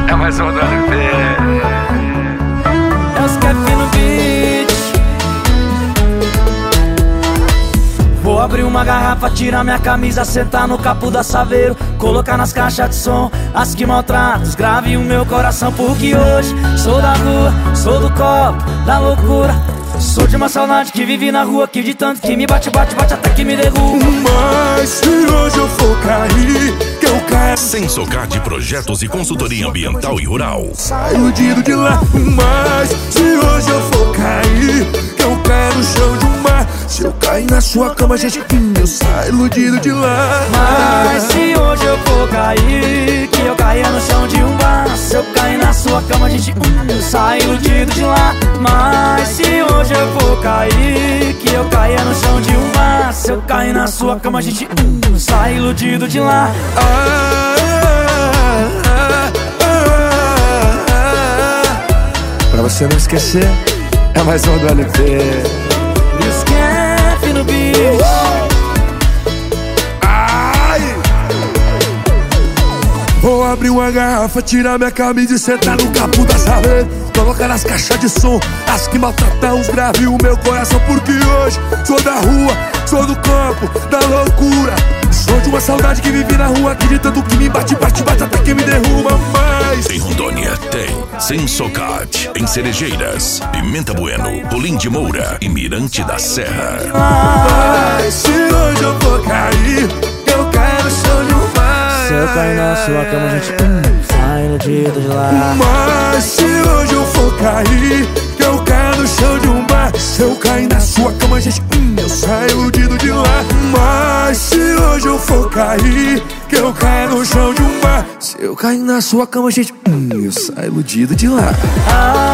É mais um do LP. É os Kevin no beat. Vou abrir uma garrafa, tirar minha camisa, sentar no capô da Saveiro, colocar nas caixas de som as que maltratam, grave o meu coração. Porque hoje sou da rua, sou do copo, da loucura. Sou de uma saudade que vive na rua, que de tanto que me bate, bate, bate até que me derruba. Mas se hoje eu for cair, que eu caio. Sensocard Projetos e Consultoria Ambiental e Rural. Sai iludido de lá. Mas se hoje eu for cair, que eu caio no chão de um mar. Se eu cair na sua cama, gente, eu saio iludido de lá. Mas se hoje eu for cair, que eu caia no chão de um bar. Se eu cair na sua cama, gente, eu saio iludido de lá. Mas se hoje eu for cair, que eu caia no chão de um bar. Se eu cair na sua cama, gente, eu saio iludido de lá. Pra você não esquecer, é mais um do LP. E os Kevin no beat. Vou abrir uma garrafa, tirar minha camisa e sentar no capô da Saveiro, colocar nas caixas de som as que maltratam os graves o meu coração. Porque hoje sou da rua, sou do campo, da loucura. Sou de uma saudade que vive na rua, que de tanto que me bate, bate, bate até que me derruba. Mas Em Rondônia tem Sensocard, em Cerejeiras, Pimenta Bueno, Polim de Moura e Mirante da Serra. Mas se hoje eu for cair, eu caio no chão de um mar. Se eu cair na sua cama, gente, sai iludido de lá. Mas se hoje eu for cair, que eu caio no chão de um bar. Se eu cair na sua cama, gente, eu saio iludido de lá. Mas se hoje eu for cair, que eu caio no chão de um bar. Se eu cair na sua cama, gente, eu saio iludido de lá.